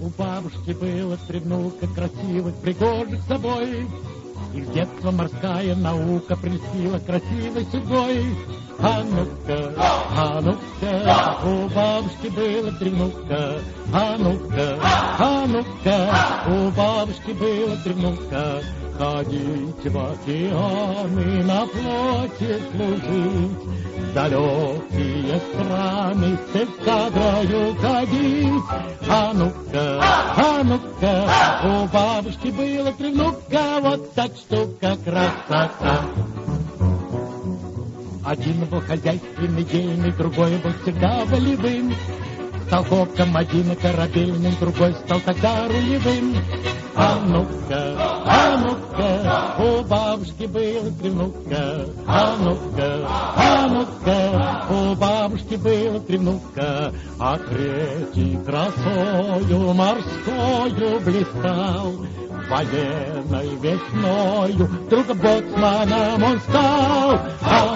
бабушки было 3 внука красивых, пригожих собой. И в детство морская наука прельстила красивой судьбой. А ну-ка, у бабушки было 3 внука. А ну-ка, у бабушки было 3 внука. Ходить в океаны, на флоте служить, в далекие страны с эскадрою ходить. А ну-ка, у бабушки было 3 внука, вот так штука красота. Один был хозяйственный, дельный, другой был всегда волевым. Стал копком один корабельным, другой стал тогда рулевым. А ну-ка, у бабушки было 3 внука. А ну-ка, у бабушки было 3 внука. А третий красою морскою блистал. Военной весною другом боцманом он стал. А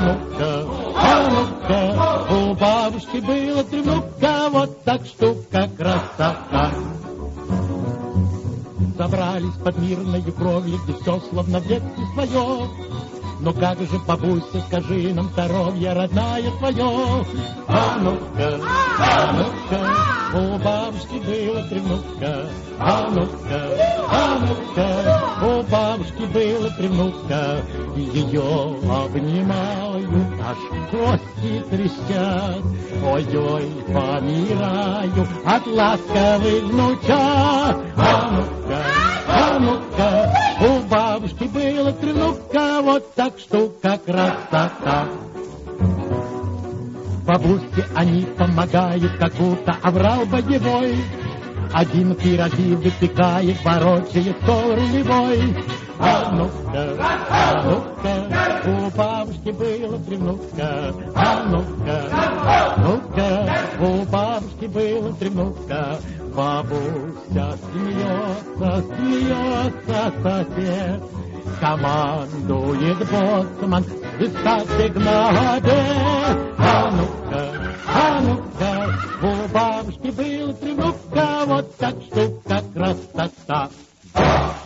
ну-ка, у бабушки было 3 внука, вот так штука красота. Забрались под мирною кровью, где все словно в детстве свое. Но как же, бабуся, скажи нам здоровье родная твое. А ну-ка, у бабушки было 3 внука. А ну-ка, у бабушки было 3 внука. Ее обнимаю, аж кости трещат. Ой-ой, помираю от ласковых внучат. А ну-ка, у бабушки было 3 внука, вот так штука красота. Бабушке они помогают, как будто оврал боевой. Один пироги выпекает, ворочает стол рулевой. А ну-ка, у бабушки было 3 внука. А ну-ка, у бабушки было 3 внука. Бабуся смеется сосед. Командует боцман, свистат сигнале. А ну-ка, у бабушки было 3 внука, вот так штука красота.